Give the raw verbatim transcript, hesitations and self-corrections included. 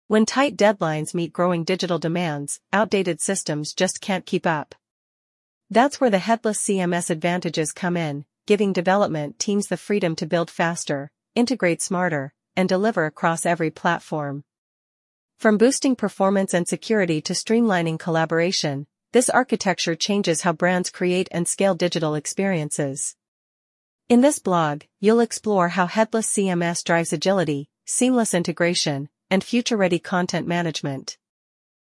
When tight deadlines meet growing digital demands, outdated systems just can't keep up. That's where the headless C M S advantages come in, giving development teams the freedom to build faster, integrate smarter, and deliver across every platform. From boosting performance and security to streamlining collaboration, this architecture changes how brands create and scale digital experiences. In this blog, you'll explore how headless C M S drives agility, seamless integration, and future-ready content management.